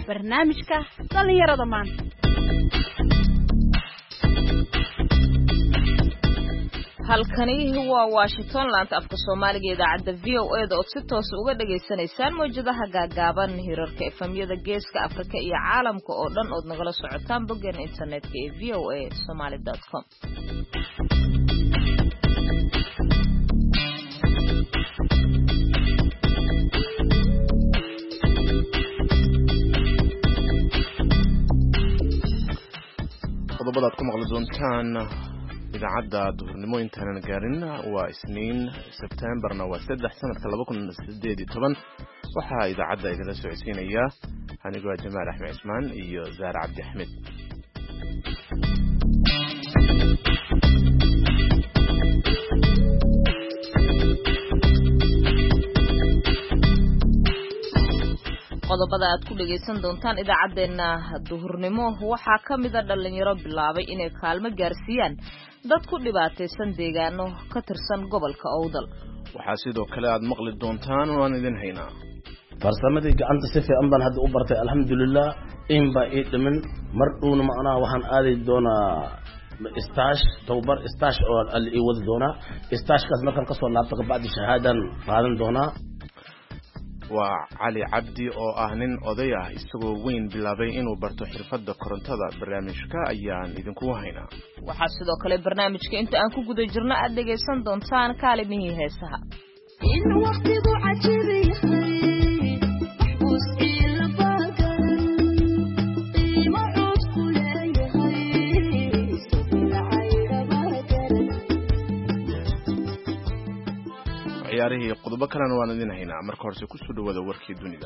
barnaamijka dhalinyarada maanta. halkani waa Washington laanta afka Soomaaliga idaacada VOA oo si toos uga dhageysanaysaan mowjadaha gaagaaban hirarka FM-yada Geeska Afrika iyo caalamka oo dhan oo nagala socotaan boggan internetka ee voasomali.com. qodobada aad ku maqli doontaan idaacadda duhurnimo intaanan gaarin waa Isniin Sebtembarna waa 3 sanadka 2018 waxaa idaacadda idinla socodsiinaya anigoo Jamaal Axmed Ismaan iyo Zaar Cabdi Axmed. qodobada aad ku dhageysan doontaan idaacadeena duhurnimo waxaa kamid ah dhalinyaro bilaabay inay kaalmo gaarsiiyaan dad ku dhibaataysan deegaano ka tirsan gobolka Awdal. waxaa sidoo kale aad maqli doontaan oo aan idin haynaa farsamadii gacanta si fiican baan hadda u bartay alxamdulillah in ba ii dhimin mar dhuuna macnaha waxaan aaday doonaa tababar istaash oo ii wadi doonaa istaashkaas markaan kasoo laabto kabacdi shahaadan qaadan doonaa. waa Cali Cabdi oo ah nin oday ah isagoo weyn bilaabay inuu barto xirfadda korontada. barnaamijka ayaan idinku haynaa. waxaa sidoo kale barnaamijka inta aan ku guda jirno aad dhageysan doontaan kaalimihii heesaha. in waqtigu cajiibay ciyaarihii qodobo kalena waan idin haynaa. marka hore ku soo dhawaada warkii dunida.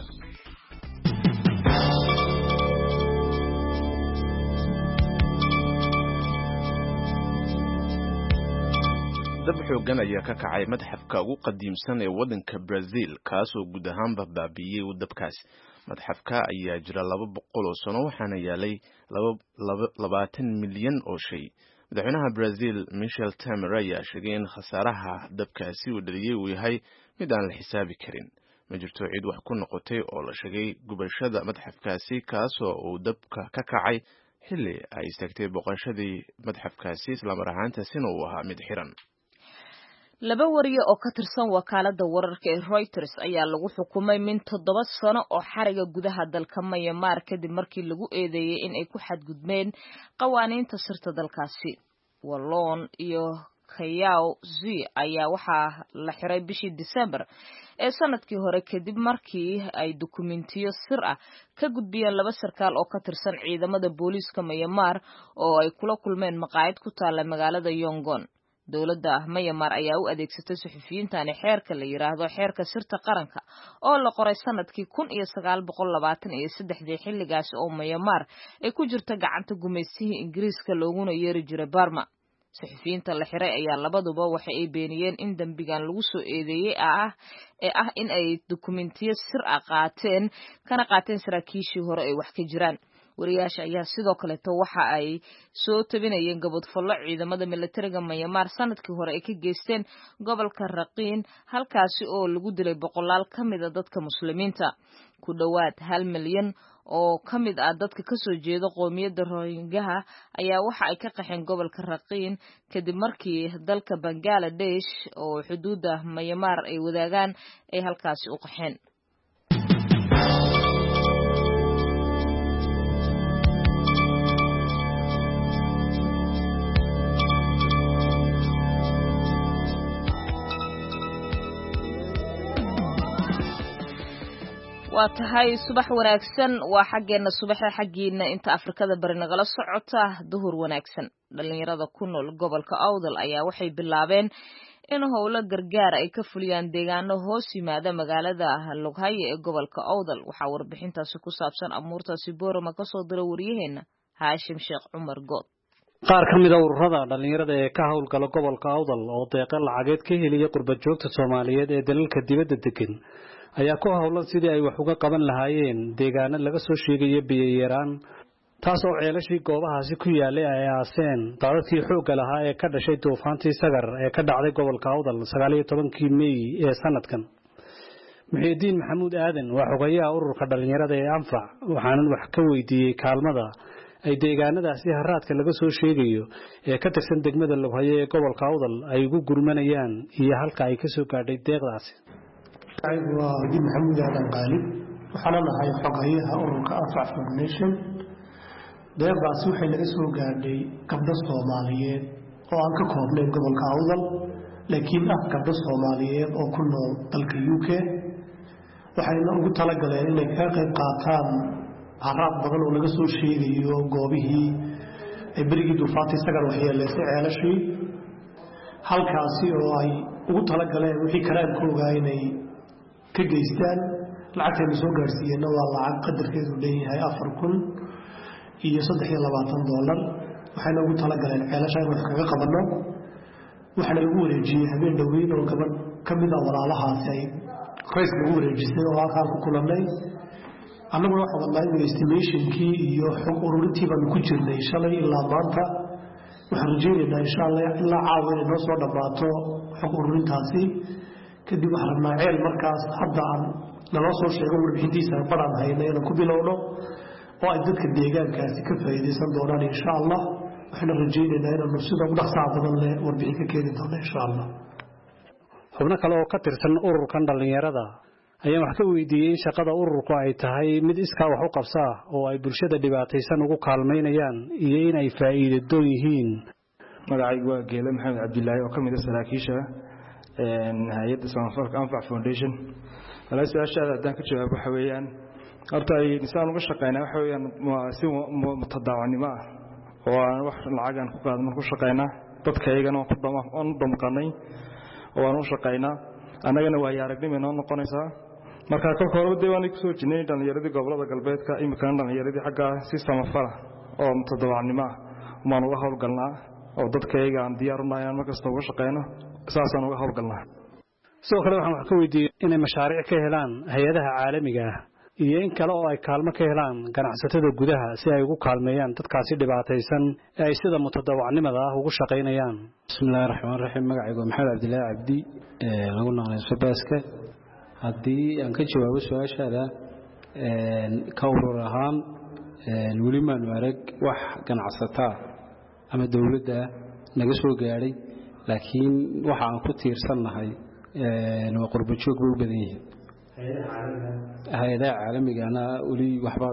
dab xoogan ayaa ka kacay madxafka ugu qadiimsan ee waddanka Brazil kaasoo guud ahaanba baabi'iyay dabkaas. madxafka ayaa jira 200 oo sano waxaana yaalay 20 milyan oo shay. madaxweynaha Brazil Michel Temer ayaa sheegay in khasaaraha dabkaasi uu dhaliyay uu yahay mid aan la xisaabi karin. ma jirto cid wax ku noqotay oo la sheegay gubashada madxafkaasi kaasoo uu dabka ka kacay xilli ay istaagtay boqoshadii madxafkaasi isla mar ahaantaasina uu ahaa mid xiran. laba wariye oo ka tirsan wakaaladda wararka ee Reuters ayaa lagu xukumay min 7 sano oo xariga gudaha dalka Myanmar kadib markii lagu eedeeyay in ay ku xadgudbeen qawaaniinta sirta dalkaasi. Wallon iyo Kayao Zi ayaa waxaa la xiray bishii December ee sanadkii hore kadib markii ay dokumentiyo sir ah ka gudbiyeen laba sarkaal oo ka tirsan ciidamada booliiska Myanmar oo ay kula kulmeen maqaayad ku taala magaalada Yangon. dowladda Myanmar ayaa u adeegsatay suxufiyiintan xeerka la yiraahdo xeerka sirta qaranka oo la qoray sanadkii 1923 xilligaas oo Myanmar ay ku jirta gacanta gumeystihii Ingiriiska looguna yeeri jiray Burma. suxufiyiinta la xiray ayaa labaduba waxa ay beeniyeen in dambigan lagu soo eedeeyay ah in ay dokumentiyo sir ah qaateen saraakiishii hore ay wax ka jiraan. wariyaasha ayaa sidoo kale waxa ay soo tabinayeen gabadfallo ciidamada militariga Myanmar sanadkii hore ay ka geysteen gobolka Rakhine halkaasi oo lagu dilay boqolaal kamid ah dadka muslimiinta. ku dhawaad 1 milyan oo kamid ah dadka ka soo jeeda qoomiyadda Rohingya ayaa waxa ay ka qaxeen gobolka Rakhine kadib markii dalka Bangladesh oo xuduudda Myanmar ay wadaagaan ay halkaasi u qaxeen. waa tahay subax wanaagsan waa xageena subaxa xageena inta Afrikada bari nagala socota duhur wanaagsan. dhalinyarada ku nool gobolka Awdal ayaa waxay bilaabeen in howlo gargaar ay ka fuliyaan deegaano hoos yimaada magaalada Lughaye ee gobolka Awdal. waxaa warbixintaasi ku saabsan amuurtaasi Boorama ka soo diray wariyaheena Haashim Sheekh Cumar Good. qaar ka mid ah ururada dhalinyarada ee ka howlgala gobolka Awdal oo deeqa lacageed ka helaya qurba joogta Soomaaliyeed ee dalalka dibadda degan ayaa ku howlan sidii ay wax uga qaban lahaayeen deegaano laga soo sheegayo biyo yaraan taasoo ceelashii goobahaasi ku yaalay ay aaseen daadadkii xoogga lahaa ee ka dhashay duufaantii Sagar ee ka dhacday gobolka Awdal 19 May ee sanadkan. Muxyidiin Maxamuud Aadan waa xogayaha ururka dhalinyarada ee Anfac waxaanan wax ka weydiiyey kaalmada ay deegaanadaasi haraadka laga soo sheegayo ee ka tirsan degmada Lughaye ee gobolka Awdal ay ugu gurmanayaan iyo halka ay ka soo gaadhay deeqdaasi. waa Muxyidiin Maxamuud Aadan Qaalib waxaana nahay xogayaha ururka Anfac Foundation. deeqdaasi waxay laga soo gaadhay gabdho Soomaaliyeed oo aan ka koobnayn gobolka Awdal laakiin gabdho Soomaaliyeed oo ku nool dalka UK waxayna ugu talagaleen inay ka qayb qaataan haraad badan oo laga soo sheegayo goobihii ay berigii duufaantay sagar waxyeeleysay ceelashii halkaasi oo ay ugu talagaleen wixii karaamkooga inay ka geystaan. lacagtayna soo gaarsiiyeenna waa lacag qadarkeedu leeyahay $4,023 waxayna ugu talagaleen ceelasha in wax kaga qabanno. waxaana lagu wareejiyey habeen dhoweyn oo gabadh ka mid a walaalahaasi ay rays lagu wareejisay oo halkaan ku kulannay. annaguna waxaan wadnaa in estimationkii iyo xog ururintii baanu ku jirnay shalay ilaa maanta. waxaan rajaynaynaa insha allah ilaa caawa inay noo soo dhammaato xog ururintaasi. kadib waxaan rabnaa ceel markaas hadda aan naloo soo sheego warbixintiisa badhaan hayna inaan ku bilowno oo ay dadka deegaankaasi ka faa'iidaysan doonaan insha allah. waxayna rajaynaynaa inaanu sida ugu dhaqsaha badan leh warbixin ka keeni doono insha allah. xubno kale oo ka tirsan ururkan dhalinyarada ayaan wax ka weydiiyey in shaqada ururku ay tahay mid iskaa wax u qabsaa oo ay bulshada dhibaataysan ugu kaalmaynayaan iyo in ay faa'iido doon yihiin. magacaygu waa Geele Maxamed Cabdilaahi oo ka mid ah saraakiisha hay'adda samafalka Anfac Foundation. walaal su'aashaada haddaan ka jawaabo waxa weeyaan horta ay nisaan uga shaqeynaa waxa weeyaan si mutadawacnimo ah oo aan wax lacag aan ku qaadno ku shaqeynaa dadka iyagana aan u damqanay oo aan u shaqeynaa annagana waa aragnimo inoo noqonaysaa. marka ka hor deewaanay ku soo jinay dhalinyaradii gobolada galbeedka imika dhalinyaradii xagga si samafal oo mutadawacnimo ma uga hawlgalnaa oo dadka iyaga aan diyaar u nahay markasta uga shaqeyno saasaan uga hawlgalnaa. sidoo kale waxaan wax ka weydiiyey inay mashaariic ka helaan hay'adaha caalamiga ah iyo in kale oo ay kaalmo ka helaan ganacsatada gudaha si ay ugu kaalmeeyaan dadkaasi dhibaataysan ee ay sida mutadawacnimada ah ugu shaqeynayaan. bismillaahi raxmaani raxiim. magacaygu Maxamed Cabdilaahi Cabdi lagu naqlay Sabaaska. haddii aan ka jawaabo su'aashaada ka urur ahaan weli maanu arag wax ganacsataa ama dawladda naga soo gaadhay laakiin waxa aan ku tiirsannahay waa qurbo joog u badan yihiin. hay'adaha caalamigaana weli waxba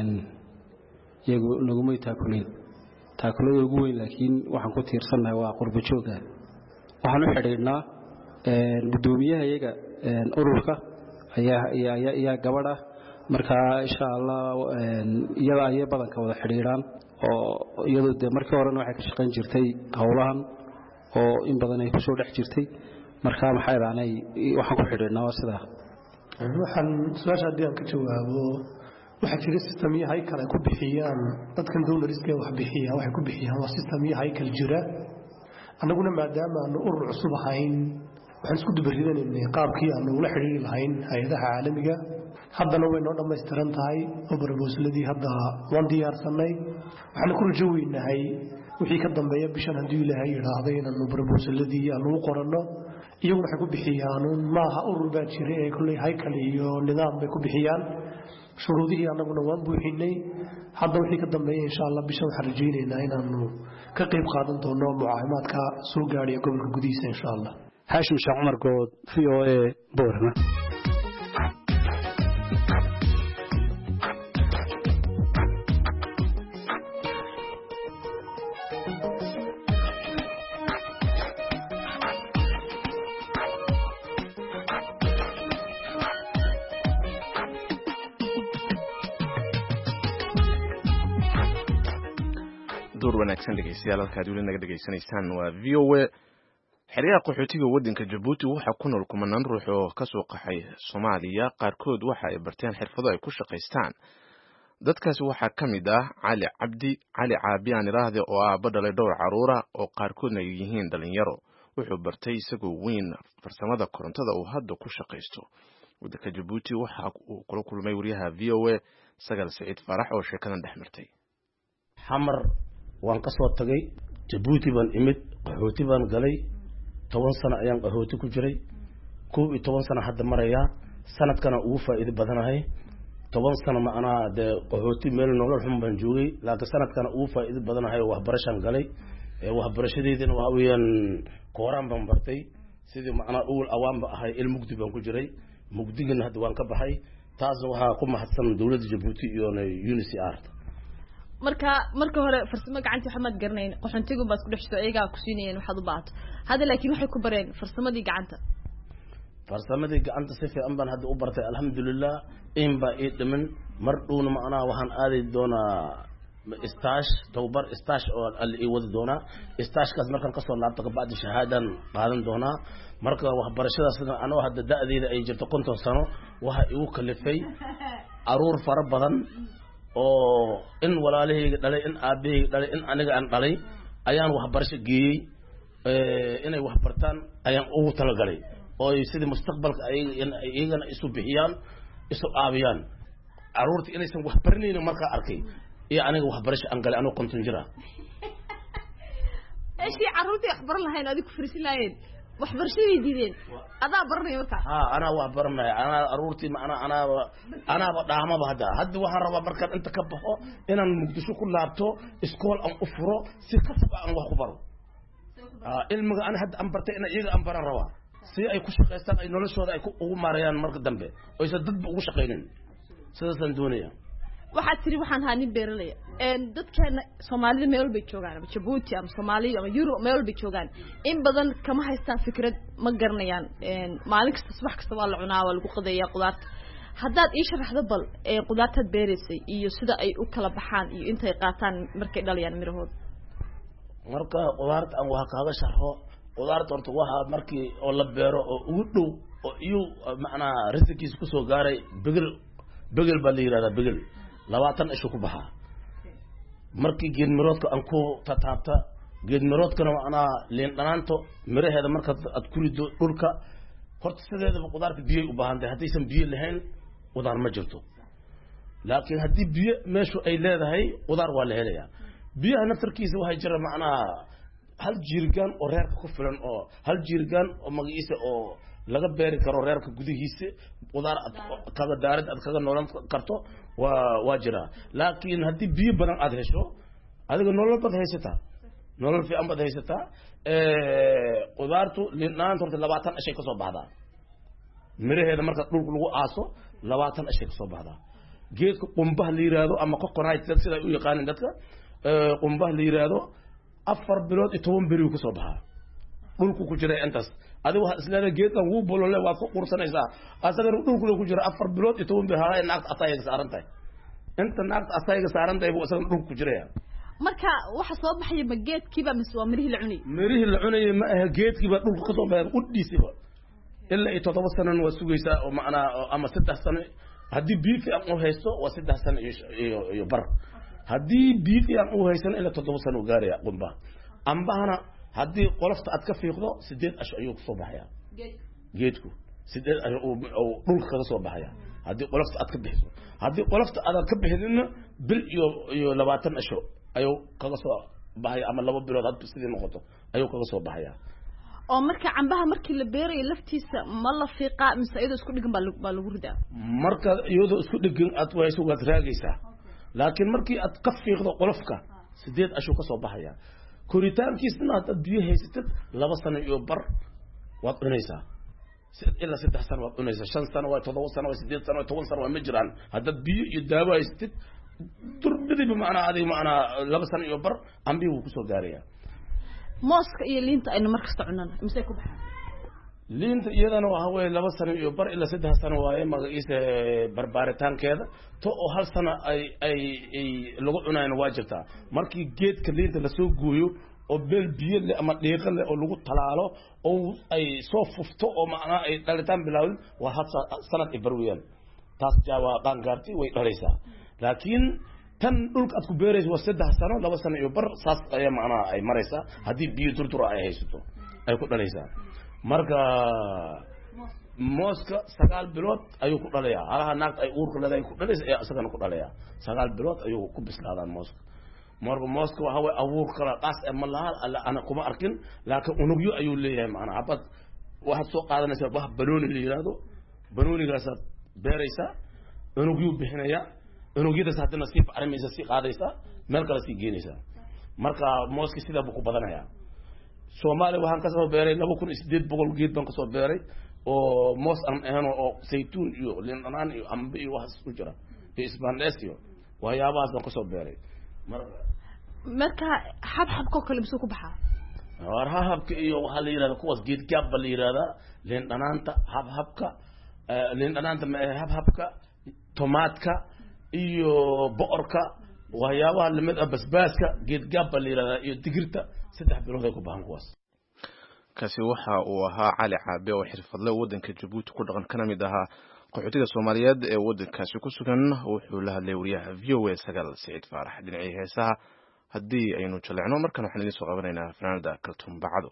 iyagu naguma taakulada ugu weyn laakiin waxaan ku tiirsannahay waa qurbo jooga. waxaan u xidhiidhnaa gudoomiyaha iyaga ururka ayaa gabadh ah markaa insha allah iyada ayay badanka wada xidhiidhaan oo iyadu dee markii horena waxay ka shaqayn jirtay howlahan oo in badan ay kusoo dhex jirtay markaa maxay dhaanay waxaan ku xidhiidhnaa waa sidaa. waxaan su'aasha haddii aan ka jawaabo waxaa jira sistamyo haykal ay ku bixiyaan dadkan downariska wax bixiya waxay ku bixiyaan waa sistamyo haykal jira. annaguna maadaama aanu urur cusub ahayn waxaan isku dubaridanaynay qaabkii aanu ula xidhiiri lahayn hay-adaha caalamiga. haddana way noo dhammaystiran tahay oo barboosladii hadda waan diyaarsanay. waxaana ku rajo weynahay wixii ka dambeeya bishan haddii ilaahay yidhaahday inaanu barboosladii aanu u qoranno. iyaguna waxay ku bixiyaan maaha urur baa jira ee kulley haykal iyo nidaam bay ku bixiyaan. shuruudihii annaguna waan buuxinay. hadda wixii ka dambeeya insha allah bishan waxaan rajaynaynaa inaanu ka qayb qaadan doono mucaawimaadka soo gaadhaya gobolka gudihiisa insha allah. Haashim Sheekh Cumar Good, VOA, Boorama. wanaagsan dhegeystayaal halkaad weli naga dhegeysanaysaan waa VOA. xeryaha qaxootiga waddanka Djibouti waxaa ku nool kumanaan ruux oo ka soo qaxay Soomaaliya qaarkood waxa ay barteen xirfado ay ku shaqaystaan. dadkaasi waxaa ka mid ah Cali Caabi aan iraahdo oo aabba dhalay dhowr caruur ah oo qaarkoodna ay yihiin dhalinyaro. wuxuu bartay isagoo weyn farsamada korontada uu hadda ku shaqaysto. waddanka Djibouti waxa uu kula kulmay wariyaha VOA Sagal Saciid Farax oo sheekadan dhex martay. xamar waan ka soo tagay Djibouti baan imid qaxooti baan galay 10 sano ayaan qaxooti ku jiray 12 sano hadda maraya sanadkana ugu faa'iido badanahay 10 sano macnaa de qaxooti meel nolol xun baan joogay laakiin sanadkana ugu faa'iido badanahay waxbarashaan galay waxbarashadeedina waxa weeyaan kooraan baan bartay sidii macnaa uul awaanba ahay mugdi baan ku jiray mugdigana hadda waan ka baxay taas waxaa ku mahadsan dawladda Djibouti iyo UNHCR marka hore farsamo gacanta waxaad garanayn qaxoontigu baad ku dhexsoo ayaga ku siinayeen waxaad u baahato hada laakiin waxay ku bareen farsamadii gacanta si fiican baan hadda u bartay alxamdulillah in ba ii dhiman mar dhuuna macnaa waxaan aaday doonaa tawbar istaash oo ii wadi doonaa istaashkaas markaan kasoo laabto kabacdi shahaadan qaadan doonaa marka waxbarashadaas anoo hadda da'deeda ay jirto 50 sano waxa igu kalifay aruur fara badan oo in walaalahayga dhalay in aabahayga dhalay in aniga aan dhalay ayaan waxbarasho geeyey inay wax bartaan ayaan ugu talagalay oo sidii mustaqbalka ayagana isu bixiyaan isu aabiyaan aruurta inaysan wax baranaynin markaa arkay iyo aniga waxbarasho aan galay anoo 50 jira ايش عروتي اخبر لها انه اديك فريسين لاين waxbarashadii diideen adaa baranay marka ana wax baranay ana aruurti ana dhaamaba hadda waxaan rabaa markaan inta ka baxo inaan Muqdisho ku laabto iskool aan u furo si kasab aan wax ku baro ilmiga ana hadda aan bartay ina iyaga aan baran rabaa si ay ku shaqeystaan ay noloshooda ay ugu maarayaan marka dambe oo isa dad ugu shaqeyneen sidaasan doonaya waxaad tiri waxaan haa nin beeralay dadkeena Soomaalida meel bay joogaan ama Djibouti ama Soomaaliya ama Europe meel bay joogaan in badan kama haystaan fikrad ma garanayaan maalin kasta subax kasta waa la cunaa waa lagu qadeeyaa qudaarta haddaad ii sharaxdo bal qudaartaad beeraysay iyo sida ay u kala baxaan iyo intay qaataan markay dhalayaan mirahooda marka qudaarta aan wax kaaga sharxo qudaarta horta waxa markii oo la beero oo ugu dhow oo iyo macnaa risikiisa ku soo gaaray begel baa la yiraahdaa begel 20 isha ku baxa markii geed miroodka aan ku tataabta geed miroodkana ana leen dhanaanto miraheeda marka aad ku rido dhulka horta sideedaba qudaarta biyo u baahan tahay hadaysan biyo lahayn qudaar ma jirto laakiin hadii biyo meeshu ay leedahay qudaar waa la helayaa biyaha naftarkiisa waxay jira macnaa hal jiirgaan oo reerka ku filan oo hal jiirgaan oo magaciisa oo laga beeri karo reerka gudihiisa qudaar kaga daarad aad kaga noolan karto waa jira laakiin hadii biyo badan aad hesho adiga nolol bad haysata nolol fiican bad haysata qudaartu linaanta horta 20 ashay ka soo baxdaa miraheeda marka dhulka lagu aaso 20 ashay ka soo baxdaa geedka qumbaha la yiraahdo ama coconut sida ay u yaqaan dadka qumbaha la yiraahdo 4 bilood iyo 10 beri ku soo baxaa dhulku ku jira intaas adigu waxa isleedahay geedkan wuu bolole waad ku qursanaysaa asaga dhulku ku jira 4 bilood iyo 10 beri haay naagta asayga saarantay inta naagta asayga saarantay buu asaga dhulku ku jiraya marka waxa soo baxay ma geedkiiba mise waa mirihii la cunay ma aha geedkiiba dhulku ka soo baxay u dhiisiba illa 7 sano waa sugaysaa oo macnaa ama 3 sano hadii biifi aan u haysto waa 3 sano iyo bar hadii biifi aan u haysan illa 7 sano gaaraya qumba ambahana hadii qolofta aad ka fiiqdo 8 ash ayuu soo baxaya geedku 8 ash oo dhulka ka soo baxaya hadii qolofta aad ka bixiso hadii qolofta aad ka bixidina bil iyo 20 ash ayuu kaga soo baxaya ama 2 bilood aad sidii noqoto ayuu kaga soo baxaya oo marka cambaha markii la beeray laftiisa ma la fiiqaa mise iyadoo isku dhigan baa lagu ridaa marka iyadoo isku dhigan aad wayso waad raagaysaa laakiin markii aad ka fiiqdo qolofka 8 ash ka soo baxaya koritaankiisna aad biyo haysatid 2 sano iyo bar waad cunaysaa ila 3 sano waad cunaysaa 5 sano waa 7 sano waa 8 sano waa 10 sano waa ma jiraan hadda biyo iyo daawo haysatid turbidii macnaa adiga macnaa 2 sano iyo bar ambi uu ku soo gaaraya mooska iyo liinta aynu markasta cunana mise ku baxaan liinta iyadana waxa weeye 2 sano iyo bar ila 3 sano waaye magaciisa barbaaritaankeeda to oo 1 sano ay lagu cunayna waa jirtaa markii geedka liinta la soo gooyo oo beel biyo leh ama dhiiqo leh oo lagu talaalo oo ay soo fufto oo macnaa ay dhalitaan bilaawin waa sanad ibarwiyaan taas jawa qaangaarti way dhalaysaa laakiin tan dhulka aad ku beerayso waa 3 sano 2 sano iyo bar saas ay macnaa ay maraysaa hadii biyo durdur ay haysato ay ku dhalaysaa marka mooska 9 bilood ayuu ku dhalayaa halaha naagta ay uurka leedahay ku dhalaysa ee asagana ku dhalayaa 9 bilood ayuu ku bislaadaan mooska marka mooska waxa way abuur kala qaas ama laal ana kuma arkin laakiin unugyo ayuu leeyahay macna habad waxa soo qaadanaysa wax balooni la yiraahdo banoonigaas beeraysa unugyuu bixinaya unugyadaas hadana si arimaysa si qaadaysa meel kale si geenaysa marka mooski sida buu ku badanaya Soomaaliya waxaan ka soo beeray 2800 geed baan ka soo beeray oo moos aan ahno oo saytuun iyo liin iyo ambe iyo wax isku jira isbaandees iyo waxyaabahaas baan ka soo beeray marka habka kale bisoo ku baxaa habka iyo waxa la yiraahdo kuwaas geed gaab la yiraahdo liin dhanaanta habka liin dhanaanta habka tomatka iyo boorka waxyaabaha lamid ah basbaaska geed gaab la yiraahdo iyo digirta saddex bilood ay ku baahan kuwaas kaasi waxa uu ahaa Cali Caabe oo xirfadle wadanka Djibouti ku dhaqan kana mid ahaa qaxootiga Soomaaliyeed ee wadankaasi ku sugan wuxuu la hadlay wariyaha VOA Sagal Saciid Faarax dhinacii heesaha haddii aynu jaleecno markan waxaan idin soo qabanaynaa fanaanada Kaltuum Bacdo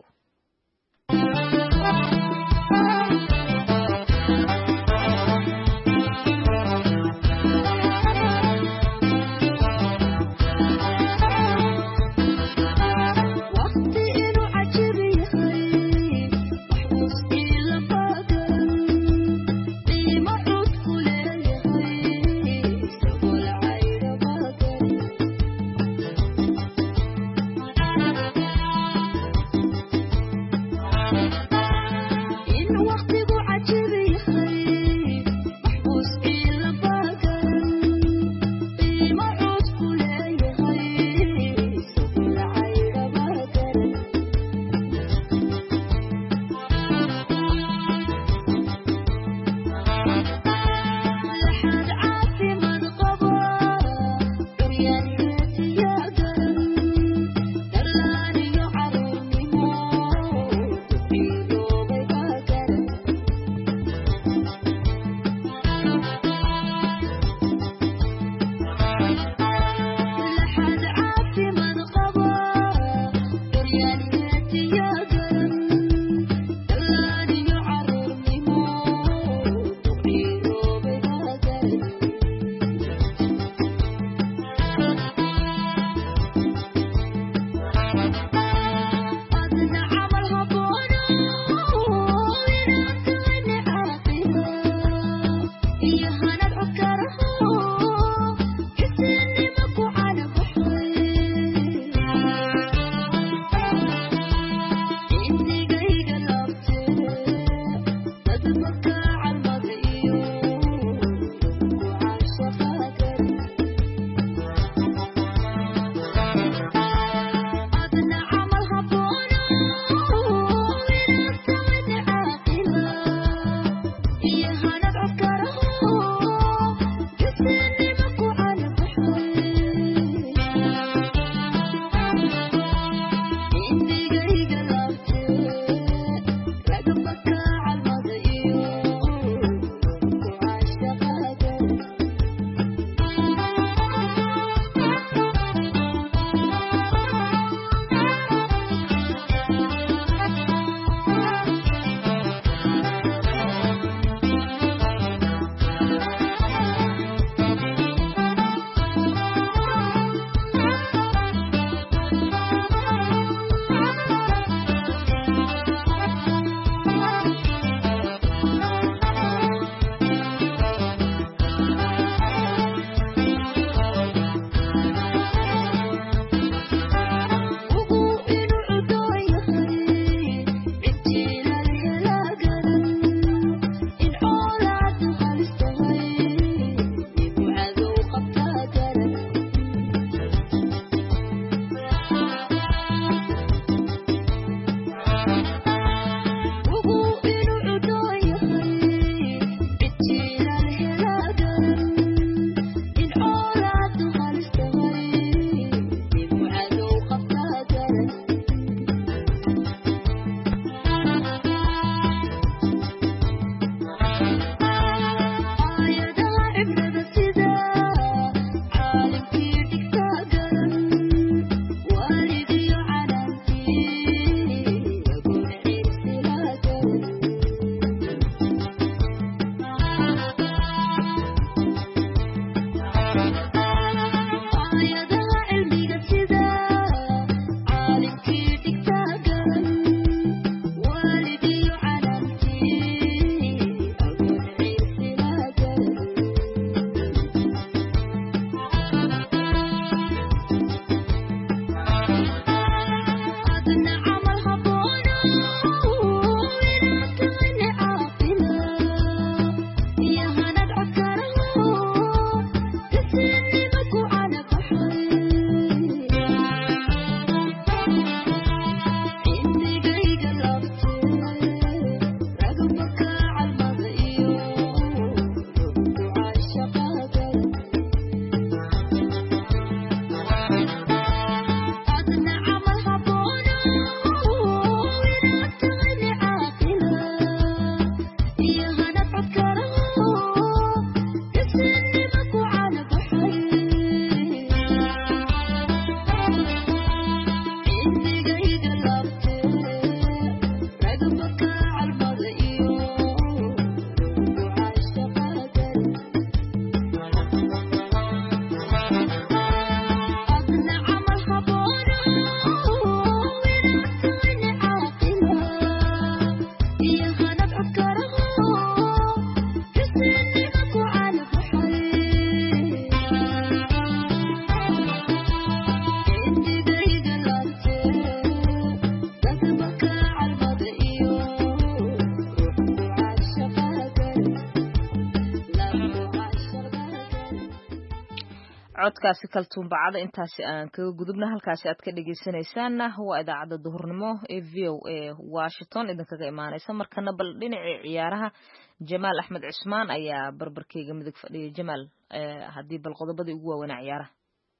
codkaasi kaltuun bacada intaasi aan kaga gudubna halkaasi aad ka dhegeysanaysaanna waa idaacadda duhurnimo ee VOA Washington idinkaga imaanaysa markana bal dhinacii ciyaaraha Jamaal Axmed Cusmaan ayaa barbarkeyga midig fadhiya Jamaal haddii bal qodobadii ugu waaweynaa ciyaaraha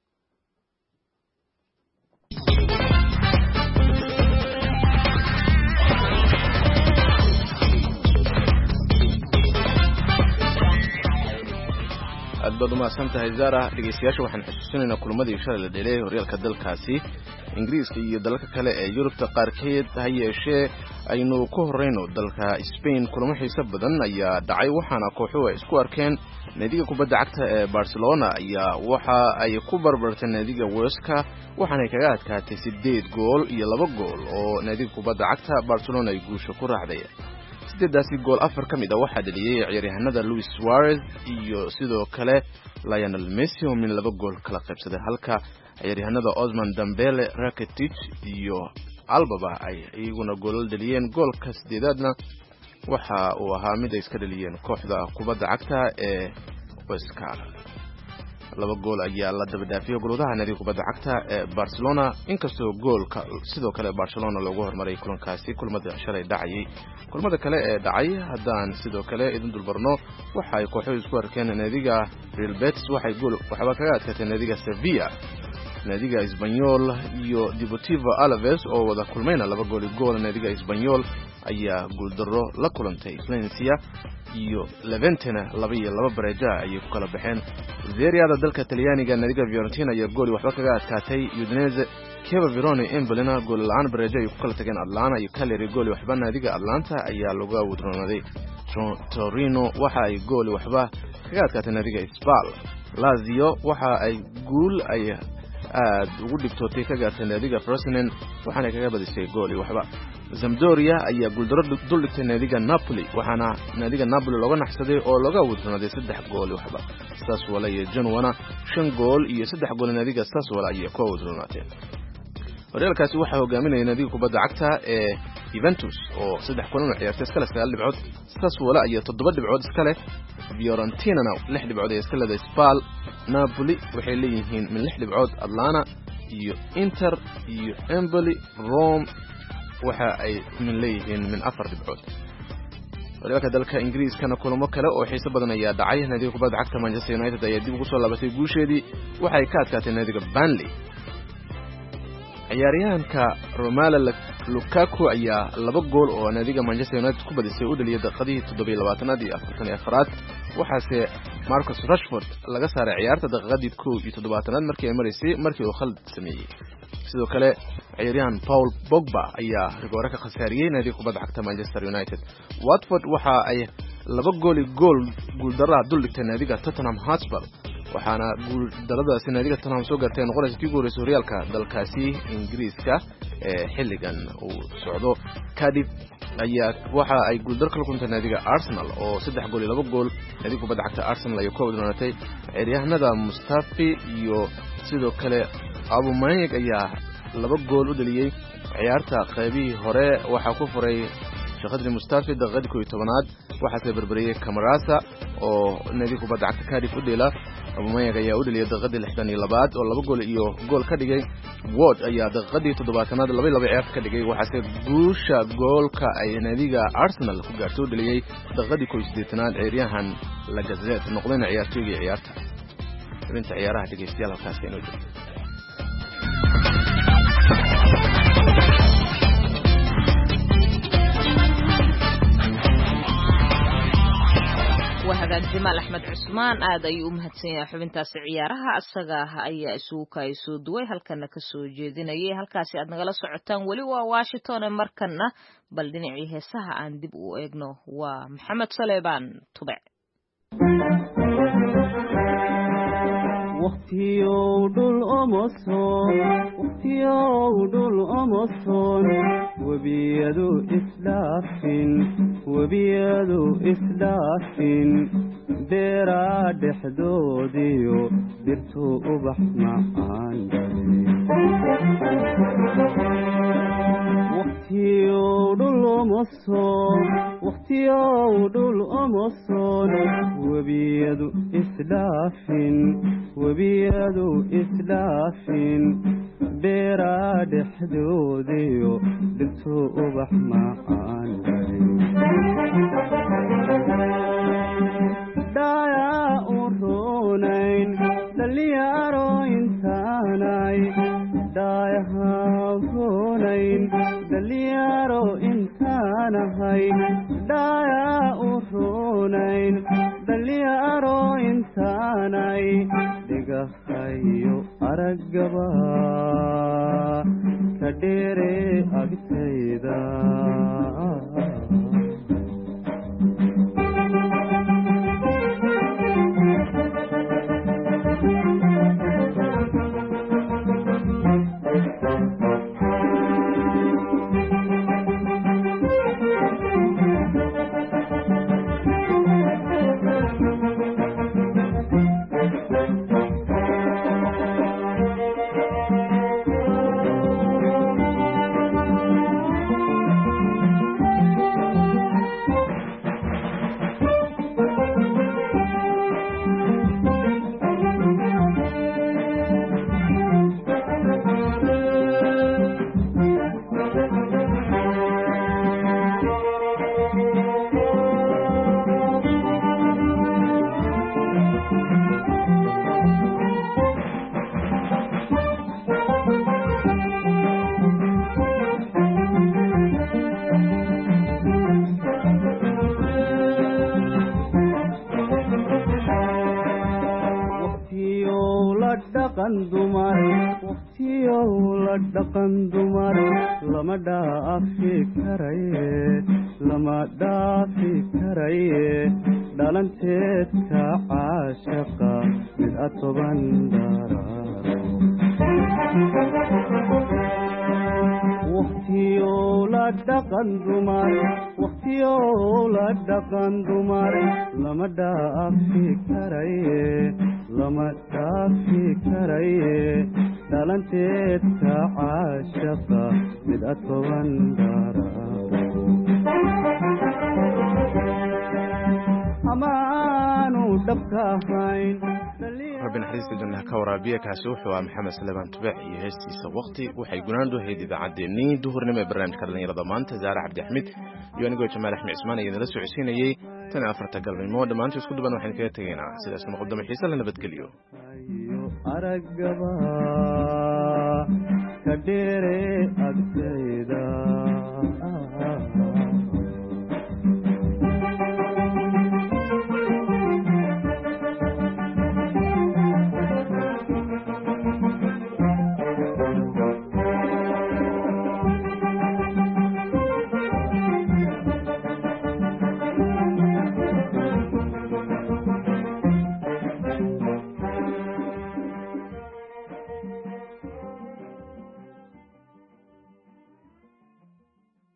aad baad umahadsan tahay Zara dhegeystayaasha waxaan xusuusinaynaa kulmadii shalay la dheelay horyaalka dalkaasi Ingiriiska iyo dalalka kale ee Yurubta qaarkeed ha yeeshee aynu ku horeyno dalka Spain kulamo xiiso badan ayaa dhacay waxaana kooxuhu isku arkeen naadiga kubadda cagta ee Barcelona ayaa waxa ay ku barbartay naadiga Huesca waxaana kaga adkaatay 8 gool iyo 2 gool oo naadiga kubadda cagta Barcelona ay guusha ku raacday sideedaasi gool afar ka mid ah waxaa dhaliyay ciyaaryahanada Luis Suarez iyo sidoo kale Lionel Messi oo min 2 gool kala qaybsaday halka ciyaaryahanada Ousmane Dembele, Rakitic iyo Alba ay iyaguna gool dhaliyeen goolka sideedaadna waxa uu ahaa mid ay iska dhaliyeen kooxda kubadda cagta ee Huesca 2 gool ayaa la daba dhaafiyay goladaha naadiga kubadda cagta ee Barcelona inkastoo goolka sidoo kale Barcelona lagu hormaray kulankaasi kulmada shalay dhacay kulmada kale ee dhacay haddaan sidoo kale idin dulbarno waxa ay kooxuhu isku arkeen naadiga Real Betis waxay gool waxba kaga adkaatay naadiga Sevilla naadiga Espanyol iyo Deportivo Alaves oo wada kulmayna 2 gool gool naadiga Espanyol ayaa gool darro la kulantay Valencia iyo Levantena 2-2 bareeja ay ku kala baxeen Serie A dalka Talyaaniga naadiga Fiorentina ayaa gool waxba kaga adkaatay Udinese Chievo Verona Empoli gool la'aan bareeja ay ku kala tageen Atlanta iyo Cagliari gool waxba naadiga Atlanta ayaa lagu awdroonaaday Torino waxa ay gool waxba kaga adkaatay naadiga Spal Lazio waxa ay gool ay aad ugu dhigtootay ka gaartay naadiga Frosinone waxaana kaga badisay gool waxba Sampdoria ayaa gool darro dul dhigtay naadiga Napoli waxaana naadiga Napoli looga naxsaday oo laga wadronaaday 3 gool waxba Sassuolo iyo Genoa 5 gool iyo 3 gool naadiga Sassuolo ayaa ku wadronaatay horyaalkaasi waxa hogaaminaya naadiga kubadda cagta ee Juventus oo 3 kulan oo ciyaartay iska leh 9 dhibcood Sassuolo ayaa 7 dhibcood iska leh Fiorentina 6 dhibcood iska leh Spal Napoli waxay leeyihiin min 6 dhibcood Atlanta iyo Inter iyo Empoli Rome waxa ay min leeyihiin min 4 dhibcood horyaalka dalka Ingiriiskana kulamo kale oo xiiso badan ayaa dhacay naadiga kubadda cagta Manchester United ayaa dib ugu soo laabatay guusheedii waxay ka adkaatay naadiga Burnley ciyaaryahanka Romelu Lukaku ayaa 2 gool oo naadiga Manchester United ku badisay u dhaliyay daqiiqadii 27aad iyo 44aad waxaase Marcus Rashford laga saaray ciyaarta daqiiqadii 17aad markii ay mareysay markii uu khalad sameeyay sidoo kale ciyaaryahan Paul Pogba ayaa rigoore ka khasaariyay naadiga kubadda cagta Manchester United Watford waxa ay 2 gool darro dul dhigtay naadiga Tottenham Hotspur waxaana guul daradaasi naadiga Tottenham soo gaartay noqonaysa tii guuleysay horyaalka dalkaasi Ingiriiska ee xilligan uu socdo Cardiff ayaa waxa ay guul dar kala kulantay naadiga Arsenal oo 3 gool iyo 2 gool naadiga kubadda cagta Arsenal ay ku wadroonatay ciyaaryahanada Mustafi iyo sidoo kale Aubameyang ayaa 2 gool u dhaliyay ciyaarta qaybihii hore waxa ku furay shaqadii Mustafi daqiiqadii 11aad waxa ka barbariyay Camarasa oo naadiga kubadda cagta Cardiff u dheela Aubameyang ayaa u dhaliyay daqiiqadii 62aad oo 2 gool iyo gool ka dhigay Ward ayaa daqiiqadii 7aad 2 ciyaar ka dhigay waxaase guusha goolka ay naadiga Arsenal ku gaartay u dhaliyay daqiiqadii 18aad ciyaaryahan Lacazette noqdayna ciyaartoygii ciyaarta inta ciyaaraha dhageystayaal halkaas inoo joogto وهذا جمال أحمد عثمان هذا يوم هتسين حبنتاس عيارها أصغاها أي أسوكا يسودوي هل كان كسو جيدين أيه هل كاسي أدنا غلا سعطان ولي وواشيطون مركنا بل دنعيه ساها عن دبقو إغنو ومحمد صليبان طبع waqtiyow dhul omoson webiyadu isdhaafin beeraa dhexdoodiyo dirtu ubax macaan waqtiyow dhul omoson waqtiyow dhul omoson webiyadu isdhaafin beeraa dhexdoodiyo dhirtu ubax macaan dhayaa u roonayn dhalinyaro intaanay dhayahaa roonayn dhalinyaro intaanahay dhayaa u roonayn dhalinyaro intaanay dhigahayo araggaba ka dheere agtayda dhaqan dumar lama dhaafi karaye dhalanteedka caashaqa mid atoban daraaro waqtiyow la dhaqan dumar lama dhaafi karaye dhalanteedka caashaqa mid atoban daraaro amaanu dhabka ahayn rabbi naxariista jannaha ka waraabiya kaasi wuxuu ahaa maxamed salebaan tubeec iyo heestiisa waqti waxay gunaandu ahayd idaacaddeenii duhurnimo ee barnaamijka dhallinyarada maanta zaare cabdi axmed iyo anigoo jamaal axmed cismaan ayaa nala socodsiinayey tan 4 galabnimo dhammaantii isku duban waxaan kaga tegaynaa sidaas muqaddamo xiise la nabadgeliyo araggaba ka dheere agtayda